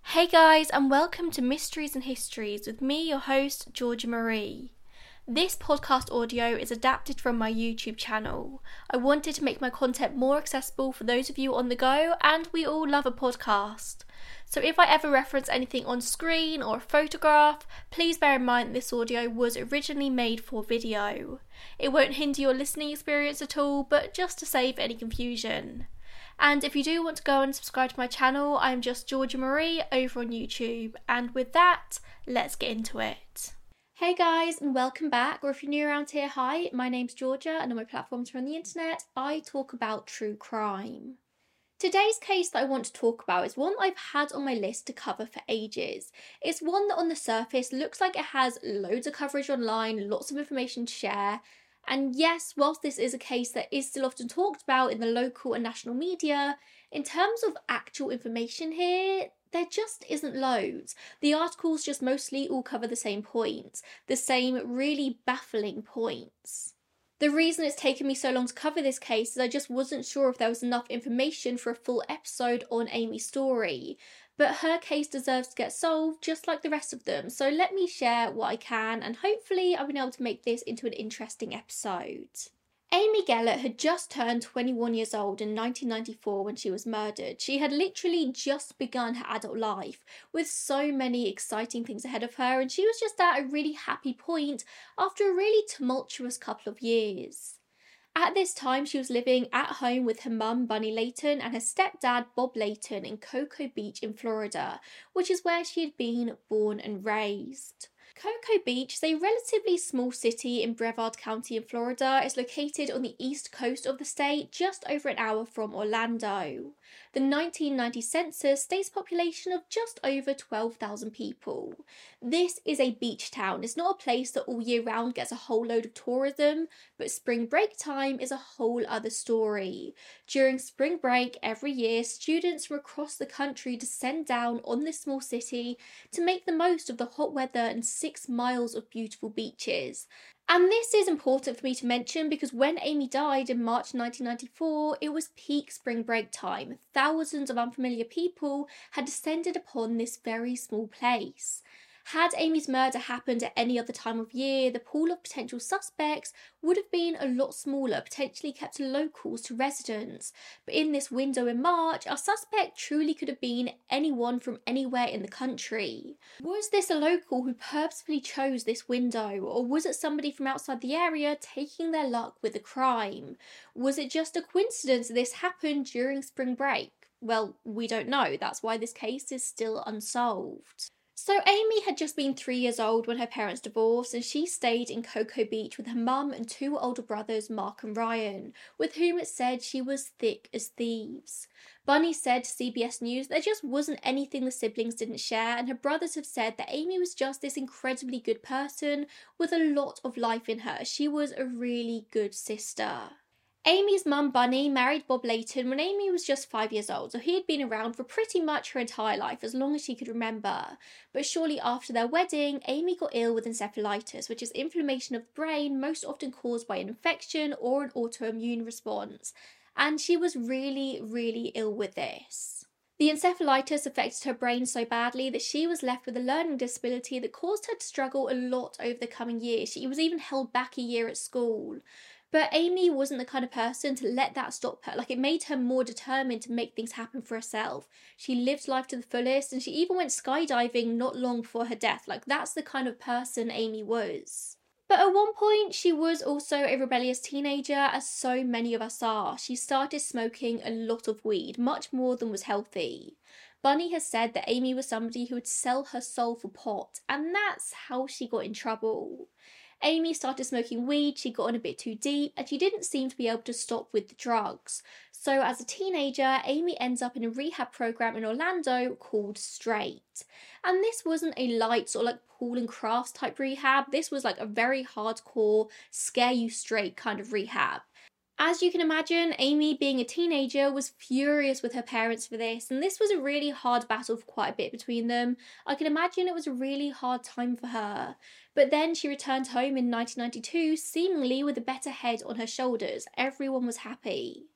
Hey guys, and welcome to Mysteries and Histories with me, your host, Georgia Marie. This podcast audio is adapted from my YouTube channel. I wanted to make my content more accessible for those of you on the go, and we all love a podcast. So if I ever reference anything on screen or a photograph, please bear in mind this audio was originally made for video. It won't hinder your listening experience at all, but just to save any confusion. And if you do want to go and subscribe to my channel, I'm just Georgia Marie over on YouTube. And with that, let's get into it. Hey guys, and welcome back. Or if you're new around here, hi, my name's Georgia, and on my platforms from the internet, I talk about true crime. Today's case that I want to talk about is one I've had on my list to cover for ages. It's one that on the surface looks like it has loads of coverage online, lots of information to share. And yes, whilst this is a case that is still often talked about in the local and national media, in terms of actual information here, there just isn't loads. The articles just mostly all cover the same points, the same really baffling points. The reason it's taken me so long to cover this case is I just wasn't sure if there was enough information for a full episode on Amy's story. But her case deserves to get solved just like the rest of them, so let me share what I can and hopefully I've been able to make this into an interesting episode. Amy Gellert had just turned 21 years old in 1994 when she was murdered. She had literally just begun her adult life with so many exciting things ahead of her, and she was just at a really happy point after a really tumultuous couple of years. At this time, she was living at home with her mum, Bunny Layton, and her stepdad, Bob Layton, in Cocoa Beach in Florida, which is where she had been born and raised. Cocoa Beach is a relatively small city in Brevard County in Florida. It's located on the east coast of the state, just over an hour from Orlando. The 1990 census states a population of just over 12,000 people. This is a beach town. It's not a place that all year round gets a whole load of tourism, but spring break time is a whole other story. During spring break every year, students from across the country descend down on this small city to make the most of the hot weather and 6 miles of beautiful beaches. And this is important for me to mention because when Amy died in March 1994, it was peak spring break time. Thousands of unfamiliar people had descended upon this very small place. Had Amy's murder happened at any other time of year, the pool of potential suspects would have been a lot smaller, potentially kept to locals, to residents. But in this window in March, our suspect truly could have been anyone from anywhere in the country. Was this a local who purposefully chose this window, or was it somebody from outside the area taking their luck with a crime? Was it just a coincidence that this happened during spring break? Well, we don't know. That's why this case is still unsolved. So Amy had just been 3 years old when her parents divorced, and she stayed in Cocoa Beach with her mum and 2 older brothers, Mark and Ryan, with whom it said she was thick as thieves. Bunny said to CBS News there just wasn't anything the siblings didn't share, and her brothers have said that Amy was just this incredibly good person with a lot of life in her. She was a really good sister. Amy's mum, Bunny, married Bob Layton when Amy was just 5 years old, so he had been around for pretty much her entire life, as long as she could remember. But shortly after their wedding, Amy got ill with encephalitis, which is inflammation of the brain, most often caused by an infection or an autoimmune response. And she was really, really ill with this. The encephalitis affected her brain so badly that she was left with a learning disability that caused her to struggle a lot over the coming years. She was even held back a year at school. But Amy wasn't the kind of person to let that stop her. It made her more determined to make things happen for herself. She lived life to the fullest, and she even went skydiving not long before her death. That's the kind of person Amy was. But at one point, she was also a rebellious teenager, as so many of us are. She started smoking a lot of weed, much more than was healthy. Bunny has said that Amy was somebody who would sell her soul for pot, and that's how she got in trouble. Amy started smoking weed, she got on a bit too deep, and she didn't seem to be able to stop with the drugs. So as a teenager, Amy ends up in a rehab program in Orlando called Straight. And this wasn't a light pool and crafts type rehab, this was a very hardcore, scare you straight kind of rehab. As you can imagine, Amy, being a teenager, was furious with her parents for this, and this was a really hard battle for quite a bit between them. I can imagine it was a really hard time for her. But then she returned home in 1992, seemingly with a better head on her shoulders. Everyone was happy.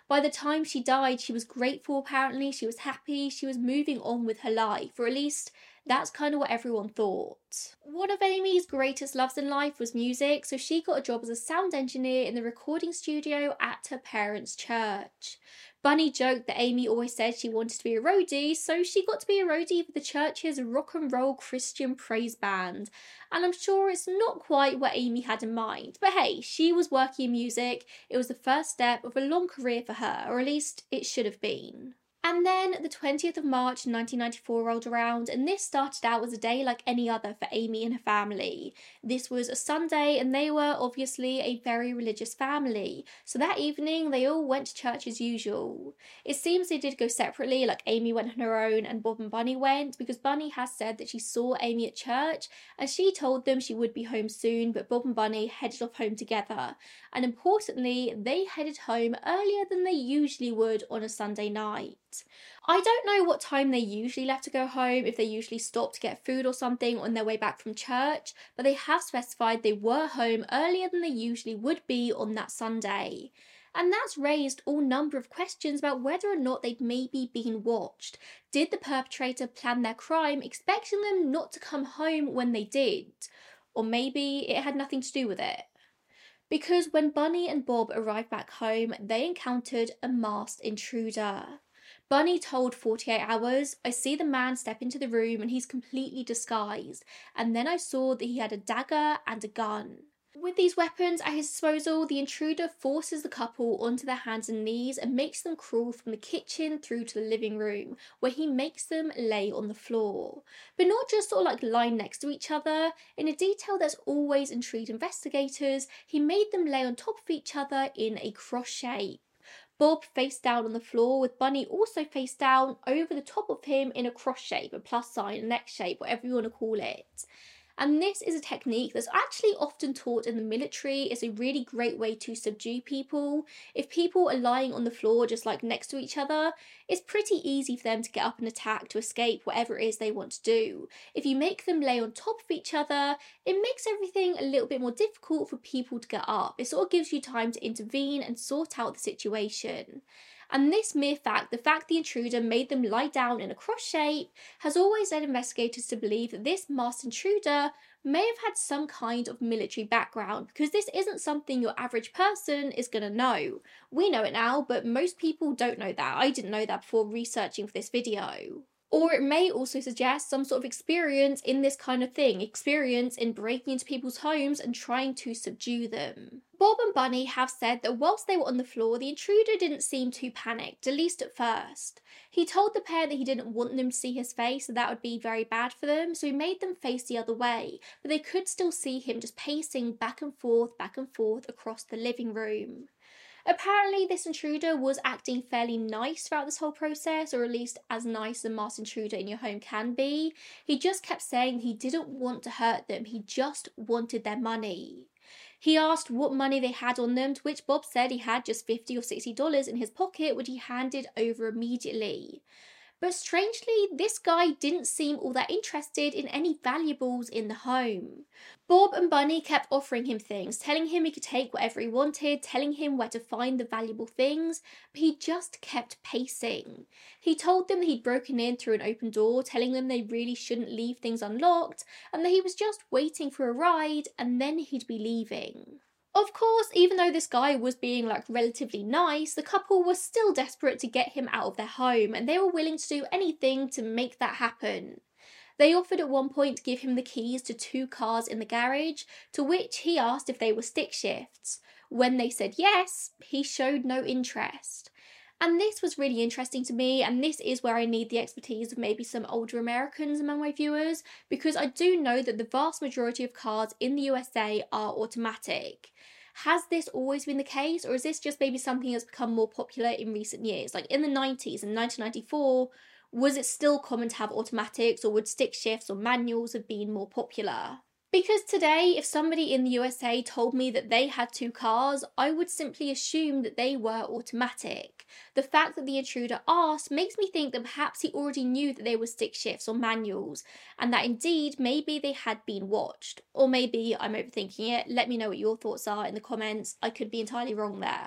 By the time she died, she was grateful apparently, she was happy, she was moving on with her life, or at least that's kind of what everyone thought. One of Amy's greatest loves in life was music, so she got a job as a sound engineer in the recording studio at her parents' church. Bunny joked that Amy always said she wanted to be a roadie, so she got to be a roadie for the church's rock and roll Christian praise band. And I'm sure it's not quite what Amy had in mind, but hey, she was working in music. It was the first step of a long career for her, or at least it should have been. And then the 20th of March 1994 rolled around, and this started out as a day like any other for Amy and her family. This was a Sunday, and they were obviously a very religious family. So that evening, they all went to church as usual. It seems they did go separately, like Amy went on her own and Bob and Bunny went, because Bunny has said that she saw Amy at church, and she told them she would be home soon, but Bob and Bunny headed off home together. And importantly, they headed home earlier than they usually would on a Sunday night. I don't know what time they usually left to go home, if they usually stopped to get food or something on their way back from church, but they have specified they were home earlier than they usually would be on that Sunday. And that's raised all number of questions about whether or not they'd maybe been watched. Did the perpetrator plan their crime expecting them not to come home when they did? Or maybe it had nothing to do with it. Because when Bunny and Bob arrived back home, they encountered a masked intruder. Bunny told 48 Hours, I see the man step into the room and he's completely disguised, and then I saw that he had a dagger and a gun. With these weapons at his disposal, the intruder forces the couple onto their hands and knees and makes them crawl from the kitchen through to the living room, where he makes them lay on the floor. But not just sort of like lying next to each other. In a detail that's always intrigued investigators, he made them lay on top of each other in a cross shape. Bob face down on the floor, with Bunny also face down over the top of him in a cross shape, a plus sign, an X shape, whatever you want to call it. And this is a technique that's actually often taught in the military. It's a really great way to subdue people. If people are lying on the floor just like next to each other, it's pretty easy for them to get up and attack, to escape whatever it is they want to do. If you make them lay on top of each other, it makes everything a little bit more difficult for people to get up. It sort of gives you time to intervene and sort out the situation. And this mere fact, the fact the intruder made them lie down in a cross shape, has always led investigators to believe that this masked intruder may have had some kind of military background, because this isn't something your average person is going to know. We know it now, but most people don't know that. I didn't know that before researching for this video. Or it may also suggest some sort of experience in this kind of thing, experience in breaking into people's homes and trying to subdue them. Bob and Bunny have said that whilst they were on the floor, the intruder didn't seem too panicked, at least at first. He told the pair that he didn't want them to see his face, that would be very bad for them, so he made them face the other way, but they could still see him just pacing back and forth across the living room. Apparently, this intruder was acting fairly nice throughout this whole process, or at least as nice as a masked intruder in your home can be. He just kept saying he didn't want to hurt them, he just wanted their money. He asked what money they had on them, to which Bob said he had just $50 or $60 in his pocket, which he handed over immediately. But strangely, this guy didn't seem all that interested in any valuables in the home. Bob and Bunny kept offering him things, telling him he could take whatever he wanted, telling him where to find the valuable things, but he just kept pacing. He told them that he'd broken in through an open door, telling them they really shouldn't leave things unlocked, and that he was just waiting for a ride and then he'd be leaving. Of course, even though this guy was being relatively nice, the couple was still desperate to get him out of their home, and they were willing to do anything to make that happen. They offered at one point to give him the keys to 2 cars in the garage, to which he asked if they were stick shifts. When they said yes, he showed no interest. And this was really interesting to me, and this is where I need the expertise of maybe some older Americans among my viewers, because I do know that the vast majority of cars in the USA are automatic. Has this always been the case, or is this just maybe something that's become more popular in recent years? Like in the 90s and 1994, was it still common to have automatics, or would stick shifts or manuals have been more popular? Because today, if somebody in the USA told me that they had 2 cars, I would simply assume that they were automatic. The fact that the intruder asked makes me think that perhaps he already knew that they were stick shifts or manuals, and that indeed maybe they had been watched. Or maybe I'm overthinking it. Let me know what your thoughts are in the comments. I could be entirely wrong there.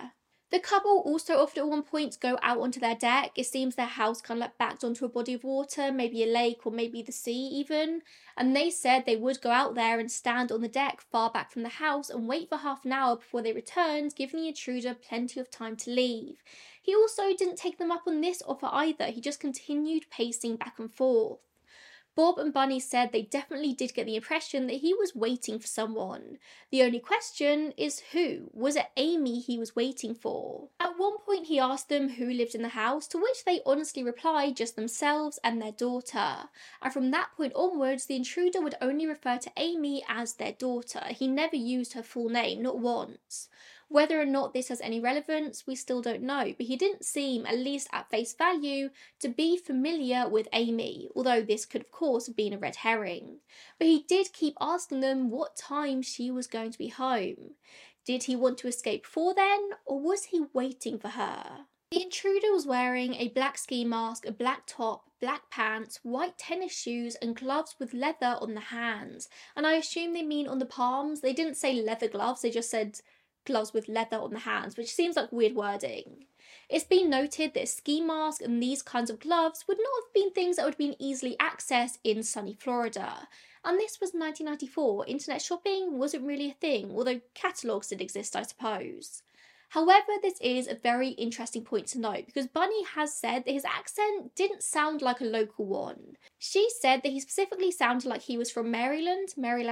The couple also offered at one point to go out onto their deck. It seems their house kind of like backed onto a body of water, maybe a lake or maybe the sea even. And they said they would go out there and stand on the deck far back from the house and wait for half an hour before they returned, giving the intruder plenty of time to leave. He also didn't take them up on this offer either. He just continued pacing back and forth. Bob and Bunny said they definitely did get the impression that he was waiting for someone. The only question is who? Was it Amy he was waiting for? At one point he asked them who lived in the house, to which they honestly replied just themselves and their daughter. And from that point onwards, the intruder would only refer to Amy as their daughter. He never used her full name, not once. Whether or not this has any relevance, we still don't know, but he didn't seem, at least at face value, to be familiar with Amy, although this could of course have been a red herring. But he did keep asking them what time she was going to be home. Did he want to escape before then, or was he waiting for her? The intruder was wearing a black ski mask, a black top, black pants, white tennis shoes and gloves with leather on the hands. And I assume they mean on the palms. They didn't say leather gloves, they just said gloves with leather on the hands, which seems like weird wording. It's been noted that a ski mask and these kinds of gloves would not have been things that would have been easily accessed in sunny Florida. And this was 1994. Internet shopping wasn't really a thing, although catalogues did exist, I suppose. However, this is a very interesting point to note because Bunny has said that his accent didn't sound like a local one. She said that he specifically sounded like he was from Maryland,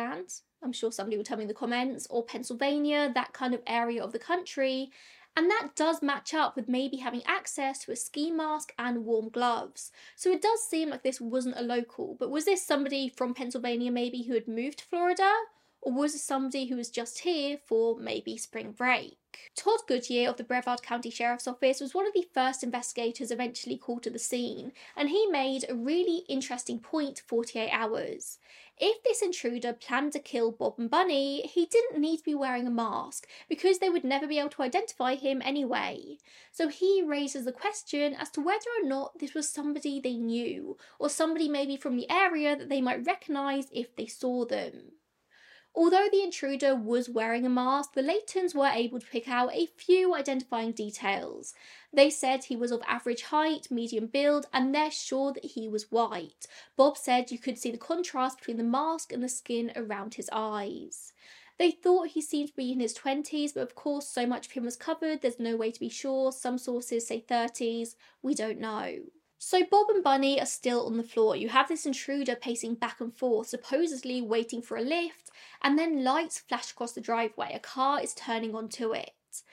I'm sure somebody will tell me in the comments, or Pennsylvania, that kind of area of the country. And that does match up with maybe having access to a ski mask and warm gloves. So it does seem like this wasn't a local, but was this somebody from Pennsylvania maybe who had moved to Florida? Or was it somebody who was just here for maybe spring break? Todd Goodyear of the Brevard County Sheriff's Office was one of the first investigators eventually called to the scene, and he made a really interesting point 48 hours. If this intruder planned to kill Bob and Bunny, he didn't need to be wearing a mask because they would never be able to identify him anyway. So he raises the question as to whether or not this was somebody they knew, or somebody maybe from the area that they might recognise if they saw them. Although the intruder was wearing a mask, the Laytons were able to pick out a few identifying details. They said he was of average height, medium build, and they're sure that he was white. Bob said you could see the contrast between the mask and the skin around his eyes. They thought he seemed to be in his 20s, but of course so much of him was covered, there's no way to be sure. Some sources say 30s, we don't know. So Bob and Bunny are still on the floor. You have this intruder pacing back and forth, supposedly waiting for a lift, and then lights flash across the driveway. A car is turning onto it.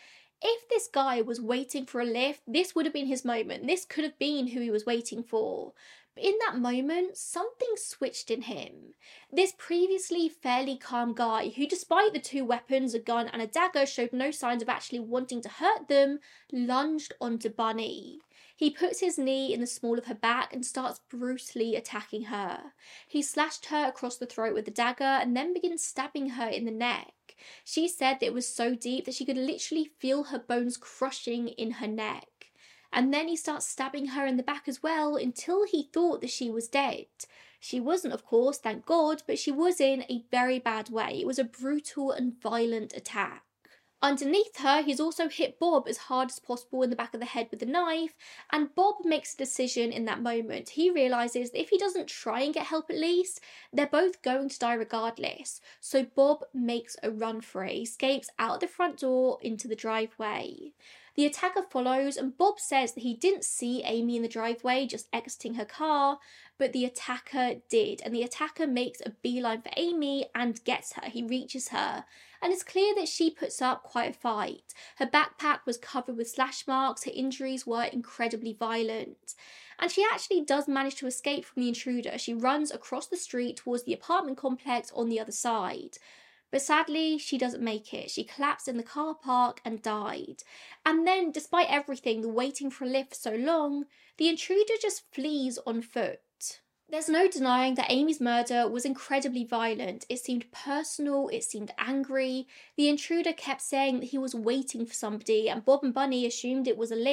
If this guy was waiting for a lift, this would have been his moment. This could have been who he was waiting for. But in that moment, something switched in him. This previously fairly calm guy, who despite the two weapons, a gun and a dagger, showed no signs of actually wanting to hurt them, lunged onto Bunny. He puts his knee in the small of her back and starts brutally attacking her. He slashed her across the throat with the dagger and then begins stabbing her in the neck. She said that it was so deep that she could literally feel her bones crushing in her neck. And then he starts stabbing her in the back as well until he thought that she was dead. She wasn't, of course, thank God, but she was in a very bad way. It was a brutal and violent attack. Underneath her, he's also hit Bob as hard as possible in the back of the head with a knife, and Bob makes a decision in that moment. He realises that if he doesn't try and get help at least, they're both going to die regardless. So Bob makes a run for it. He escapes out the front door into the driveway. The attacker follows, and Bob says that he didn't see Amy in the driveway just exiting her car, but the attacker did, and the attacker makes a beeline for Amy and gets her. He reaches her, and it's clear that she puts up quite a fight. Her backpack was covered with slash marks, her injuries were incredibly violent, and she actually does manage to escape from the intruder. She runs across the street towards the apartment complex on the other side. But sadly, she doesn't make it. She collapsed in the car park and died. And then, despite everything, the waiting for a lift for so long, the intruder just flees on foot. There's no denying that Amy's murder was incredibly violent. It seemed personal, it seemed angry. The intruder kept saying that he was waiting for somebody, and Bob and Bunny assumed it was a lift.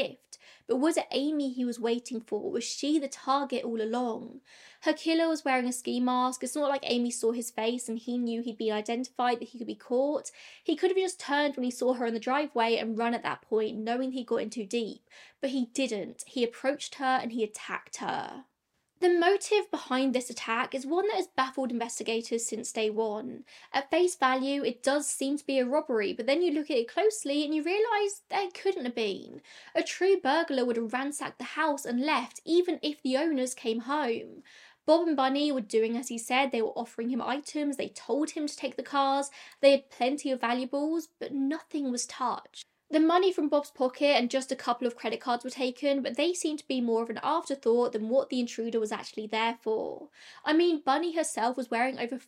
but was it Amy he was waiting for? Was she the target all along? Her killer was wearing a ski mask. It's not like Amy saw his face and he knew he'd been identified, that he could be caught. He could have just turned when he saw her in the driveway and run at that point, knowing he got in too deep. But he didn't. He approached her and he attacked her. The motive behind this attack is one that has baffled investigators since day one. At face value, it does seem to be a robbery, but then you look at it closely and you realise there couldn't have been. A true burglar would have ransacked the house and left, even if the owners came home. Bob and Bunny were doing as he said. They were offering him items, they told him to take the cars, they had plenty of valuables, but nothing was touched. The money from Bob's pocket and just a couple of credit cards were taken, but they seemed to be more of an afterthought than what the intruder was actually there for. I mean, Bunny herself was wearing over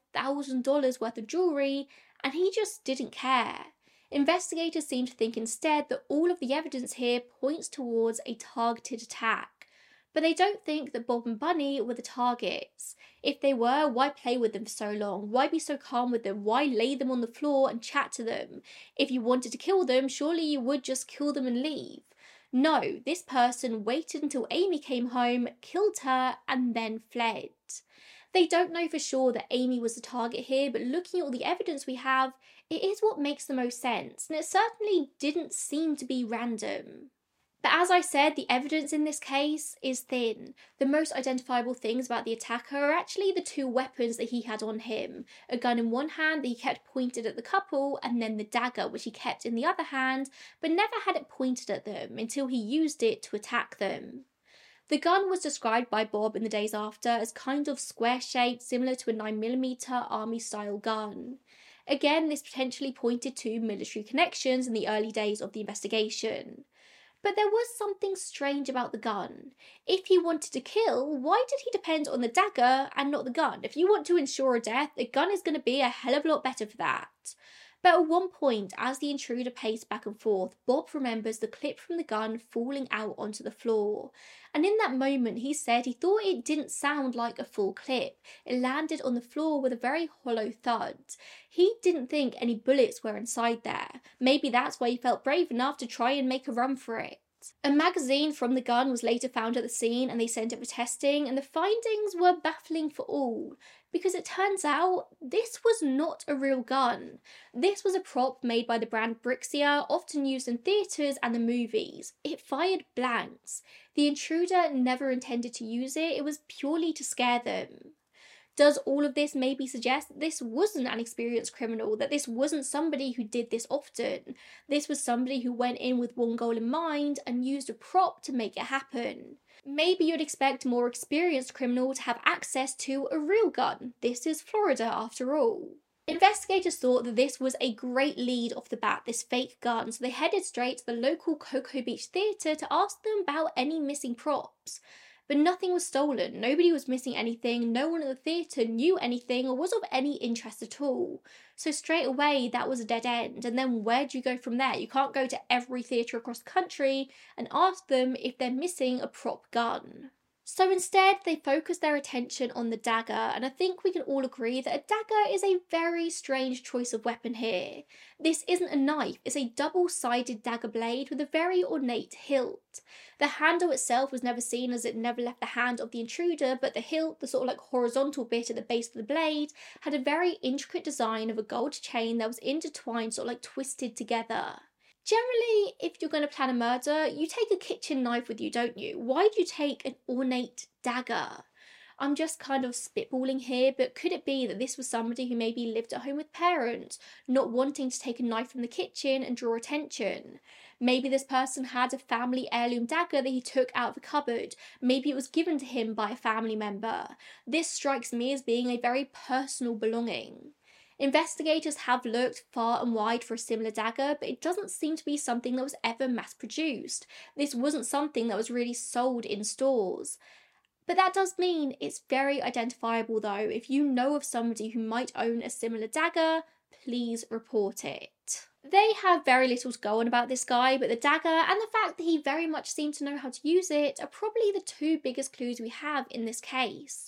$5,000 worth of jewellery, and he just didn't care. Investigators seem to think instead that all of the evidence here points towards a targeted attack. But they don't think that Bob and Bunny were the targets. If they were, why play with them for so long? Why be so calm with them? Why lay them on the floor and chat to them? If you wanted to kill them, surely you would just kill them and leave. No, this person waited until Amy came home, killed her, and then fled. They don't know for sure that Amy was the target here, but looking at all the evidence we have, it is what makes the most sense, and it certainly didn't seem to be random. But as I said, the evidence in this case is thin. The most identifiable things about the attacker are actually the two weapons that he had on him. A gun in one hand that he kept pointed at the couple, and then the dagger which he kept in the other hand, but never had it pointed at them until he used it to attack them. The gun was described by Bob in the days after as kind of square-shaped, similar to a 9mm army-style gun. Again, this potentially pointed to military connections in the early days of the investigation. But there was something strange about the gun. If he wanted to kill, why did he depend on the dagger and not the gun? If you want to ensure a death, the gun is going to be a hell of a lot better for that. But at one point, as the intruder paced back and forth, Bob remembers the clip from the gun falling out onto the floor. And in that moment, he said he thought it didn't sound like a full clip. It landed on the floor with a very hollow thud. He didn't think any bullets were inside there. Maybe that's why he felt brave enough to try and make a run for it. A magazine from the gun was later found at the scene and they sent it for testing, and the findings were baffling for all, because it turns out this was not a real gun. This was a prop made by the brand Brixia, often used in theatres and the movies. It fired blanks. The intruder never intended to use it, it was purely to scare them. Does all of this maybe suggest that this wasn't an experienced criminal, that this wasn't somebody who did this often? This was somebody who went in with one goal in mind and used a prop to make it happen. Maybe you'd expect a more experienced criminal to have access to a real gun. This is Florida after all. Investigators thought that this was a great lead off the bat, this fake gun, so they headed straight to the local Cocoa Beach Theatre to ask them about any missing props. But nothing was stolen, nobody was missing anything, no one at the theatre knew anything or was of any interest at all. So straight away that was a dead end, and then where do you go from there? You can't go to every theatre across the country and ask them if they're missing a prop gun. So instead, they focused their attention on the dagger, and I think we can all agree that a dagger is a very strange choice of weapon here. This isn't a knife, it's a double-sided dagger blade with a very ornate hilt. The handle itself was never seen as it never left the hand of the intruder, but the hilt, the sort of like horizontal bit at the base of the blade, had a very intricate design of a gold chain that was intertwined, sort of like twisted together. Generally, if you're going to plan a murder, you take a kitchen knife with you, don't you? Why do you take an ornate dagger? I'm just kind of spitballing here, but could it be that this was somebody who maybe lived at home with parents, not wanting to take a knife from the kitchen and draw attention? Maybe this person had a family heirloom dagger that he took out of a cupboard. Maybe it was given to him by a family member. This strikes me as being a very personal belonging. Investigators have looked far and wide for a similar dagger, but it doesn't seem to be something that was ever mass-produced. This wasn't something that was really sold in stores. But that does mean it's very identifiable though. If you know of somebody who might own a similar dagger, please report it. They have very little to go on about this guy, but the dagger and the fact that he very much seemed to know how to use it are probably the two biggest clues we have in this case.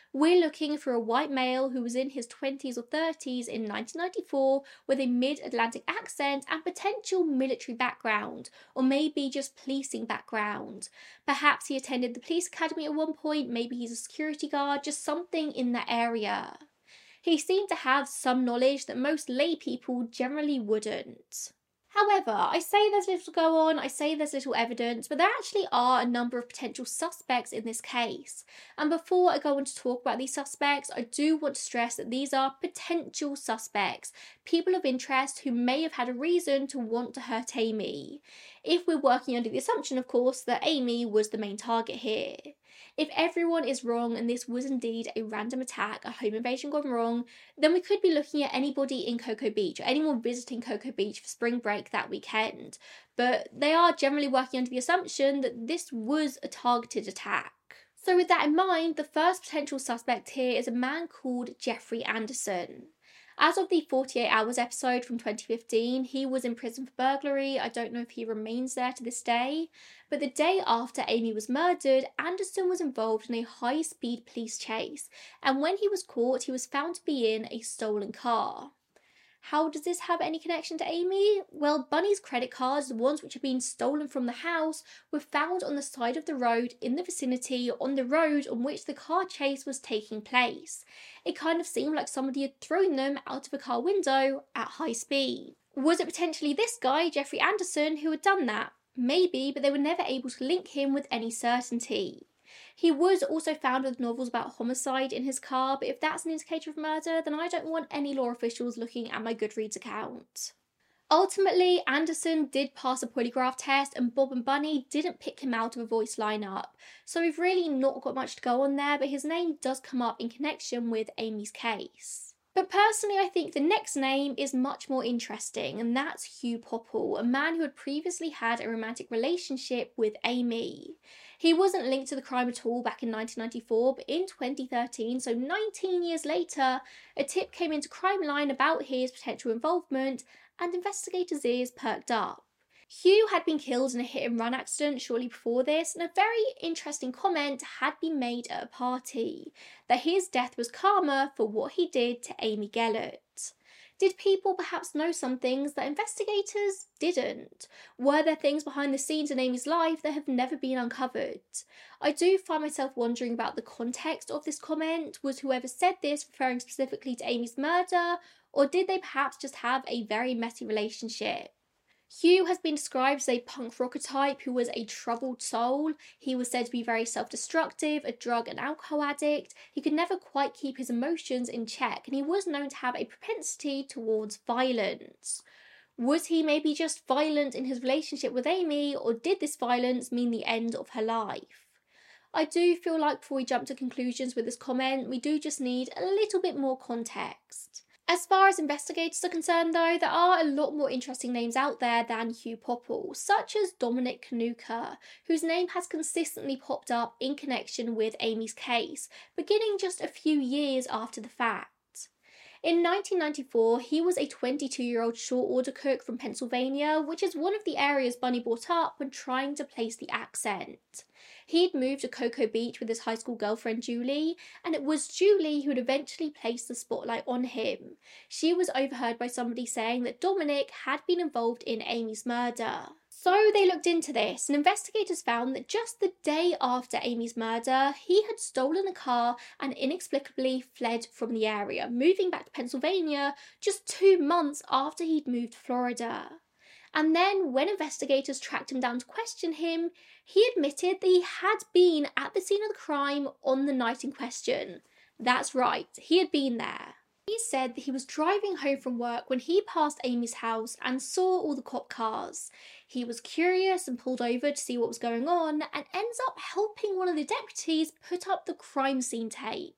We're looking for a white male who was in his 20s or 30s in 1994 with a mid-Atlantic accent and potential military background, or maybe just policing background. Perhaps he attended the police academy at one point, maybe he's a security guard, just something in that area. He seemed to have some knowledge that most lay people generally wouldn't. However, I say there's little to go on, I say there's little evidence, but there actually are a number of potential suspects in this case. And before I go on to talk about these suspects, I do want to stress that these are potential suspects, people of interest who may have had a reason to want to hurt Amy. If we're working under the assumption, of course, that Amy was the main target here. If everyone is wrong and this was indeed a random attack, a home invasion gone wrong, then we could be looking at anybody in Cocoa Beach or anyone visiting Cocoa Beach for spring break that weekend. But they are generally working under the assumption that this was a targeted attack. So with that in mind, the first potential suspect here is a man called Jeffrey Anderson. As of the 48 Hours episode from 2015, he was in prison for burglary. I don't know if he remains there to this day. But the day after Amy was murdered, Anderson was involved in a high-speed police chase. And when he was caught, he was found to be in a stolen car. How does this have any connection to Amy? Well, Bunny's credit cards, the ones which had been stolen from the house, were found on the side of the road in the vicinity on the road on which the car chase was taking place. It kind of seemed like somebody had thrown them out of a car window at high speed. Was it potentially this guy, Jeffrey Anderson, who had done that? Maybe, but they were never able to link him with any certainty. He was also found with novels about homicide in his car, but if that's an indicator of murder, then I don't want any law officials looking at my Goodreads account. Ultimately, Anderson did pass a polygraph test and Bob and Bunny didn't pick him out of a voice lineup, so we've really not got much to go on there, but his name does come up in connection with Amy's case. But personally, I think the next name is much more interesting, and that's Hugh Popple, a man who had previously had a romantic relationship with Amy. He wasn't linked to the crime at all back in 1994, but in 2013, so 19 years later, a tip came into Crime Line about his potential involvement, and investigators' ears perked up. Hugh had been killed in a hit-and-run accident shortly before this, and a very interesting comment had been made at a party, that his death was karma for what he did to Amy Gellert. Did people perhaps know some things that investigators didn't? Were there things behind the scenes in Amy's life that have never been uncovered? I do find myself wondering about the context of this comment. Was whoever said this referring specifically to Amy's murder, or did they perhaps just have a very messy relationship? Hugh has been described as a punk rocker type who was a troubled soul. He was said to be very self-destructive, a drug and alcohol addict. He could never quite keep his emotions in check, and he was known to have a propensity towards violence. Was he maybe just violent in his relationship with Amy, or did this violence mean the end of her life? I do feel like before we jump to conclusions with this comment, we do just need a little bit more context. As far as investigators are concerned though, there are a lot more interesting names out there than Hugh Popple, such as Dominic Kanuka, whose name has consistently popped up in connection with Amy's case, beginning just a few years after the fact. In 1994, he was a 22-year-old short order cook from Pennsylvania, which is one of the areas Bunny brought up when trying to place the accent. He'd moved to Cocoa Beach with his high school girlfriend Julie, and it was Julie who would eventually place the spotlight on him. She was overheard by somebody saying that Dominic had been involved in Amy's murder. So they looked into this, and investigators found that just the day after Amy's murder, he had stolen a car and inexplicably fled from the area, moving back to Pennsylvania just 2 months after he'd moved to Florida. And then, when investigators tracked him down to question him, he admitted that he had been at the scene of the crime on the night in question. That's right, he had been there. He said that he was driving home from work when he passed Amy's house and saw all the cop cars. He was curious and pulled over to see what was going on, and ends up helping one of the deputies put up the crime scene tape.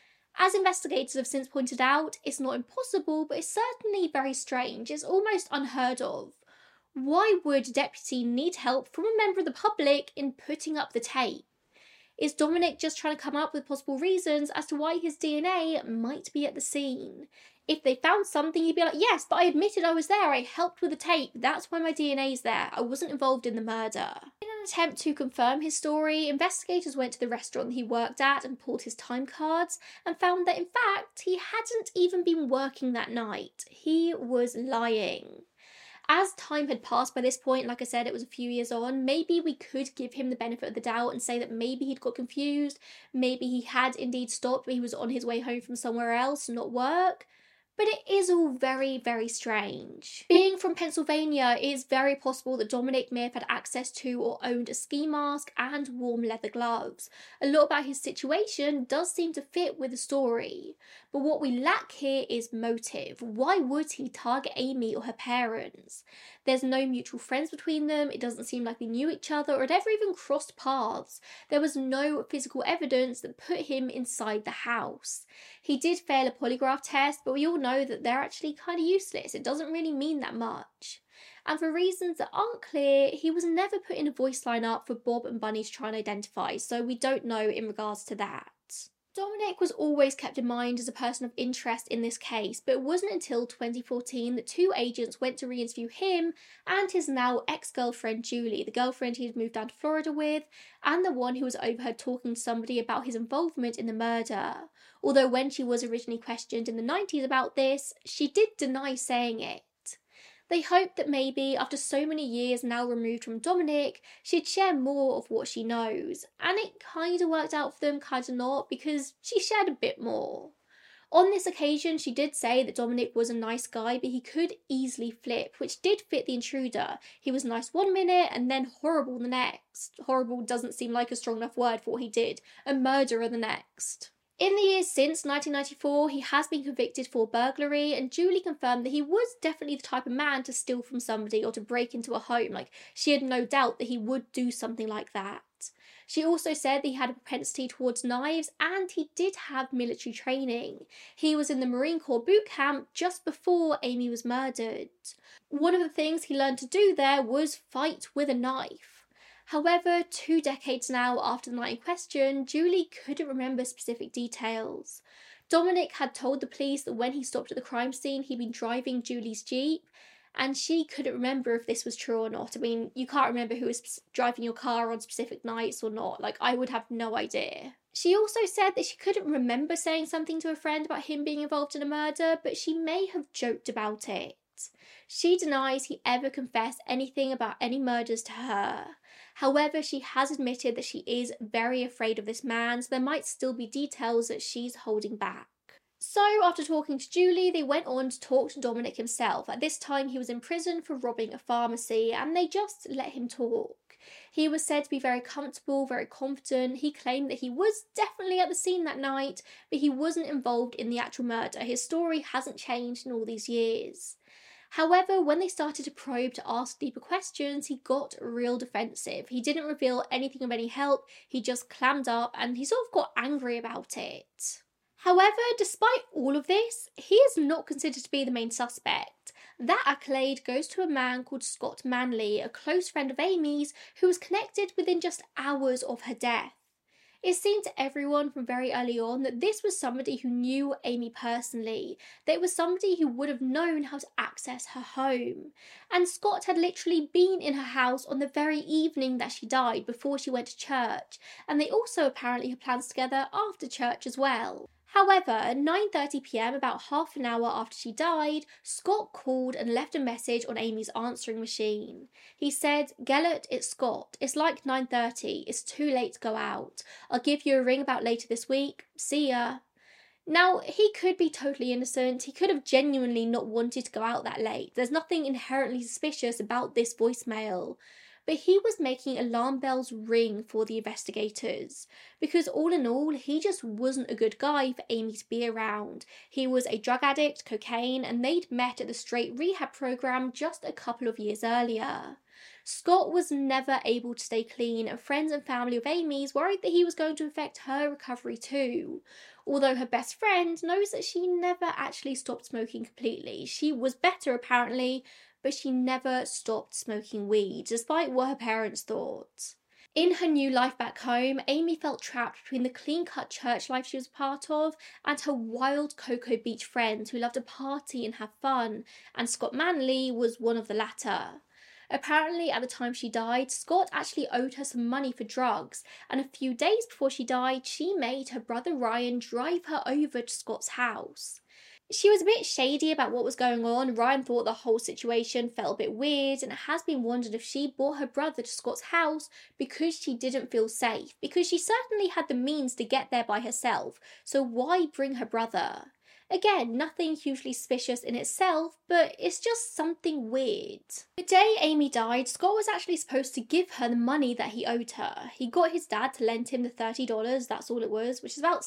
As investigators have since pointed out, it's not impossible, but it's certainly very strange. It's almost unheard of. Why would a deputy need help from a member of the public in putting up the tape? Is Dominic just trying to come up with possible reasons as to why his DNA might be at the scene? If they found something, he'd be like, yes, but I admitted I was there, I helped with the tape, that's why my DNA's there, I wasn't involved in the murder. In an attempt to confirm his story, investigators went to the restaurant he worked at and pulled his time cards and found that in fact he hadn't even been working that night. He was lying. As time had passed by this point, like I said, it was a few years on, maybe we could give him the benefit of the doubt and say that maybe he'd got confused, maybe he had indeed stopped, but he was on his way home from somewhere else, not work. But it is all very, very strange. Being from Pennsylvania, it is very possible that Dominic may have had access to or owned a ski mask and warm leather gloves. A lot about his situation does seem to fit with the story. But what we lack here is motive. Why would he target Amy or her parents? There's no mutual friends between them, it doesn't seem like they knew each other or had ever even crossed paths. There was no physical evidence that put him inside the house. He did fail a polygraph test, but we all know that they're actually kind of useless. It doesn't really mean that much. And for reasons that aren't clear, he was never put in a voice lineup for Bob and Bunny to try and identify, so we don't know in regards to that. Dominic was always kept in mind as a person of interest in this case, but it wasn't until 2014 that two agents went to re-interview him and his now ex-girlfriend Julie, the girlfriend he had moved down to Florida with, and the one who was overheard talking to somebody about his involvement in the murder. Although when she was originally questioned in the 90s about this, she did deny saying it. They hoped that maybe, after so many years now removed from Dominic, she'd share more of what she knows. And it kind of worked out for them, kind of not, because she shared a bit more. On this occasion, she did say that Dominic was a nice guy, but he could easily flip, which did fit the intruder. He was nice one minute and then horrible the next. Horrible doesn't seem like a strong enough word for what he did. A murderer the next. In the years since 1994, he has been convicted for burglary, and Julie confirmed that he was definitely the type of man to steal from somebody or to break into a home. Like, she had no doubt that he would do something like that. She also said that he had a propensity towards knives, and he did have military training. He was in the Marine Corps boot camp just before Amy was murdered. One of the things he learned to do there was fight with a knife. However, 2 decades now after the night in question, Julie couldn't remember specific details. Dominic had told the police that when he stopped at the crime scene, he'd been driving Julie's Jeep, and she couldn't remember if this was true or not. I mean, you can't remember who was driving your car on specific nights or not. Like, I would have no idea. She also said that she couldn't remember saying something to a friend about him being involved in a murder, but she may have joked about it. She denies he ever confessed anything about any murders to her. However, she has admitted that she is very afraid of this man, so there might still be details that she's holding back. So, after talking to Julie, they went on to talk to Dominic himself. At this time, he was in prison for robbing a pharmacy, and they just let him talk. He was said to be very comfortable, very confident. He claimed that he was definitely at the scene that night, but he wasn't involved in the actual murder. His story hasn't changed in all these years. However, when they started to probe to ask deeper questions, he got real defensive. He didn't reveal anything of any help, he just clammed up and he sort of got angry about it. However, despite all of this, he is not considered to be the main suspect. That accolade goes to a man called Scott Manley, a close friend of Amy's, who was connected within just hours of her death. It seemed to everyone from very early on that this was somebody who knew Amy personally, that it was somebody who would have known how to access her home. And Scott had literally been in her house on the very evening that she died before she went to church, and they also apparently had plans together after church as well. However, at 9:30 p.m, about half an hour after she died, Scott called and left a message on Amy's answering machine. He said, "Gellert, it's Scott. It's like 9:30. It's too late to go out. I'll give you a ring about later this week. See ya." Now, he could be totally innocent. He could have genuinely not wanted to go out that late. There's nothing inherently suspicious about this voicemail. But he was making alarm bells ring for the investigators, because all in all, he just wasn't a good guy for Amy to be around. He was a drug addict, cocaine, and they'd met at the straight rehab program just a couple of years earlier. Scott was never able to stay clean, and friends and family of Amy's worried that he was going to affect her recovery too. Although her best friend knows that she never actually stopped smoking completely. She was better apparently, but she never stopped smoking weed, despite what her parents thought. In her new life back home, Amy felt trapped between the clean-cut church life she was a part of and her wild Cocoa Beach friends who loved to party and have fun, and Scott Manley was one of the latter. Apparently, at the time she died, Scott actually owed her some money for drugs, and a few days before she died, she made her brother Ryan drive her over to Scott's house. She was a bit shady about what was going on. Ryan thought the whole situation felt a bit weird, and it has been wondered if she brought her brother to Scott's house because she didn't feel safe, because she certainly had the means to get there by herself, so why bring her brother? Again, nothing hugely suspicious in itself, but it's just something weird. The day Amy died, Scott was actually supposed to give her the money that he owed her. He got his dad to lend him the $30, that's all it was, which is about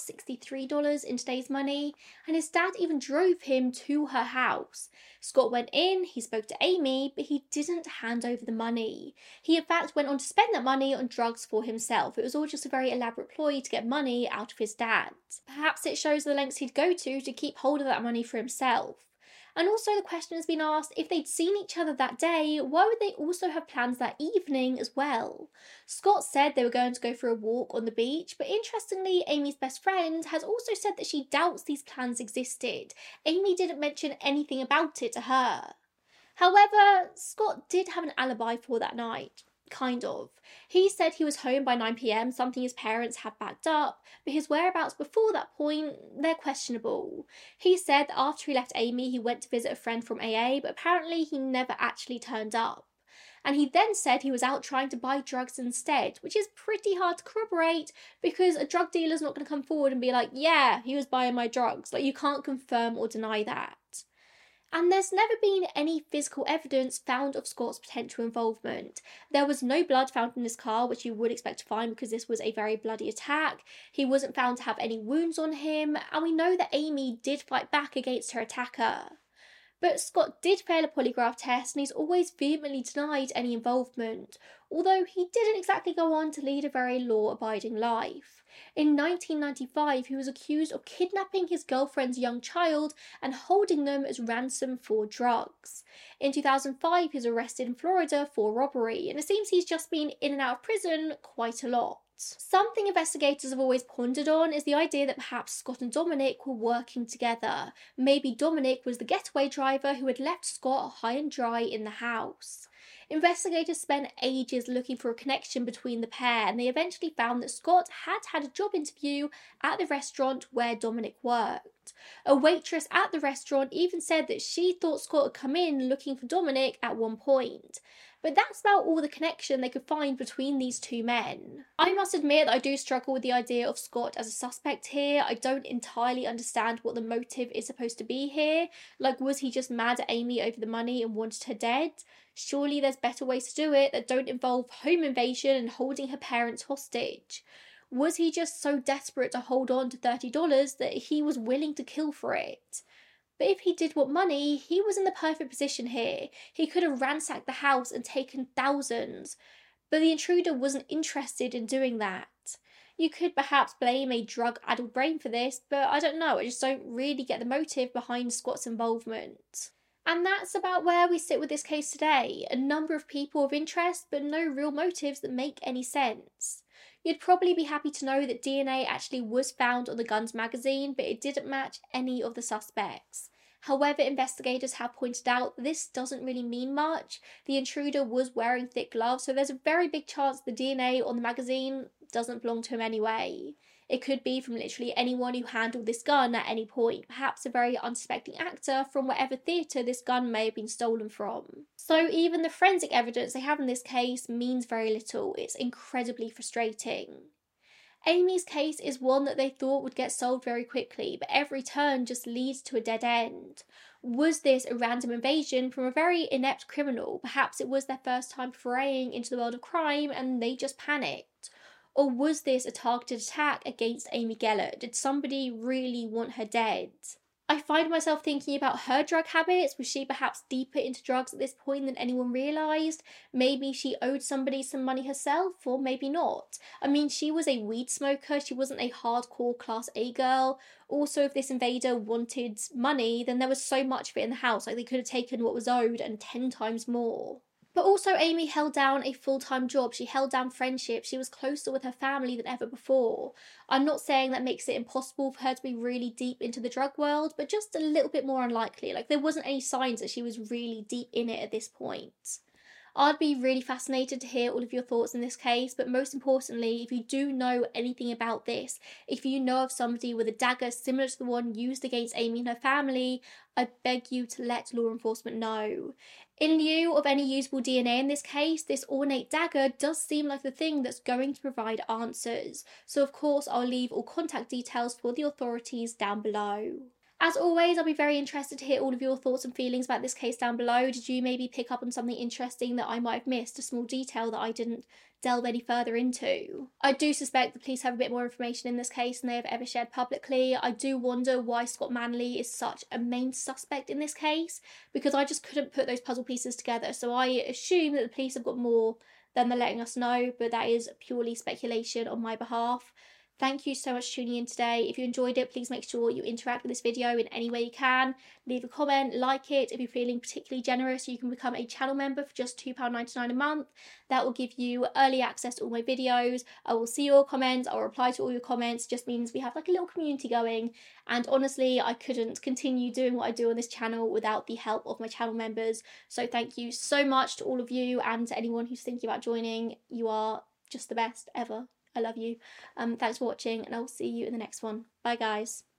$63 in today's money, and his dad even drove him to her house. Scott went in, he spoke to Amy, but he didn't hand over the money. He in fact went on to spend that money on drugs for himself. It was all just a very elaborate ploy to get money out of his dad. Perhaps it shows the lengths he'd go to keep hold of that money for himself. And also the question has been asked, if they'd seen each other that day, why would they also have plans that evening as well? Scott said they were going to go for a walk on the beach, but interestingly, Amy's best friend has also said that she doubts these plans existed. Amy didn't mention anything about it to her. However, Scott did have an alibi for that night. Kind of. He said he was home by 9 p.m, something his parents had backed up, but his whereabouts before that point, they're questionable. He said that after he left Amy, he went to visit a friend from AA, but apparently he never actually turned up. And he then said he was out trying to buy drugs instead, which is pretty hard to corroborate because a drug dealer's not going to come forward and be like, yeah, he was buying my drugs. Like, you can't confirm or deny that. And there's never been any physical evidence found of Scott's potential involvement. There was no blood found in his car, which you would expect to find because this was a very bloody attack. He wasn't found to have any wounds on him, and we know that Amy did fight back against her attacker. But Scott did fail a polygraph test and he's always vehemently denied any involvement, although he didn't exactly go on to lead a very law-abiding life. In 1995, he was accused of kidnapping his girlfriend's young child and holding them as ransom for drugs. In 2005, he was arrested in Florida for robbery, and it seems he's just been in and out of prison quite a lot. Something investigators have always pondered on is the idea that perhaps Scott and Dominic were working together. Maybe Dominic was the getaway driver who had left Scott high and dry in the house. Investigators spent ages looking for a connection between the pair, and they eventually found that Scott had a job interview at the restaurant where Dominic worked. A waitress at the restaurant even said that she thought Scott had come in looking for Dominic at one point. But that's about all the connection they could find between these two men. I must admit that I do struggle with the idea of Scott as a suspect here. I don't entirely understand what the motive is supposed to be here. Like, was he just mad at Amy over the money and wanted her dead? Surely there's better ways to do it that don't involve home invasion and holding her parents hostage. Was he just so desperate to hold on to $30 that he was willing to kill for it? But if he did want money, he was in the perfect position here. He could have ransacked the house and taken thousands. But the intruder wasn't interested in doing that. You could perhaps blame a drug-addled brain for this, but I don't know. I just don't really get the motive behind Scott's involvement. And that's about where we sit with this case today. A number of people of interest, but no real motives that make any sense. You'd probably be happy to know that DNA actually was found on the Guns magazine, but it didn't match any of the suspects. However, investigators have pointed out that this doesn't really mean much. The intruder was wearing thick gloves, so there's a very big chance the DNA on the magazine doesn't belong to him anyway. It could be from literally anyone who handled this gun at any point, perhaps a very unsuspecting actor from whatever theatre this gun may have been stolen from. So even the forensic evidence they have in this case means very little. It's incredibly frustrating. Amy's case is one that they thought would get solved very quickly, but every turn just leads to a dead end. Was this a random invasion from a very inept criminal? Perhaps it was their first time foraying into the world of crime and they just panicked. Or was this a targeted attack against Amy Geller? Did somebody really want her dead? I find myself thinking about her drug habits. Was she perhaps deeper into drugs at this point than anyone realised? Maybe she owed somebody some money herself, or maybe not. I mean, she was a weed smoker, she wasn't a hardcore Class A girl. Also, if this invader wanted money, then there was so much of it in the house, like they could have taken what was owed and 10 times more. But also Amy held down a full-time job, she held down friendships, she was closer with her family than ever before. I'm not saying that makes it impossible for her to be really deep into the drug world, but just a little bit more unlikely. Like, there wasn't any signs that she was really deep in it at this point. I'd be really fascinated to hear all of your thoughts in this case, but most importantly, if you do know anything about this, if you know of somebody with a dagger similar to the one used against Amy and her family, I beg you to let law enforcement know. In lieu of any usable DNA in this case, this ornate dagger does seem like the thing that's going to provide answers, so of course I'll leave all contact details for the authorities down below. As always, I'll be very interested to hear all of your thoughts and feelings about this case down below. Did you maybe pick up on something interesting that I might have missed, a small detail that I didn't delve any further into? I do suspect the police have a bit more information in this case than they have ever shared publicly. I do wonder why Scott Manley is such a main suspect in this case, because I just couldn't put those puzzle pieces together. So I assume that the police have got more than they're letting us know, but that is purely speculation on my behalf. Thank you so much for tuning in today. If you enjoyed it, please make sure you interact with this video in any way you can. Leave a comment, like it. If you're feeling particularly generous, you can become a channel member for just £2.99 a month. That will give you early access to all my videos. I will see your comments, I'll reply to all your comments. It just means we have like a little community going. And honestly, I couldn't continue doing what I do on this channel without the help of my channel members. So thank you so much to all of you, and to anyone who's thinking about joining. You are just the best ever. I love you. Thanks for watching, and I'll see you in the next one. Bye, guys.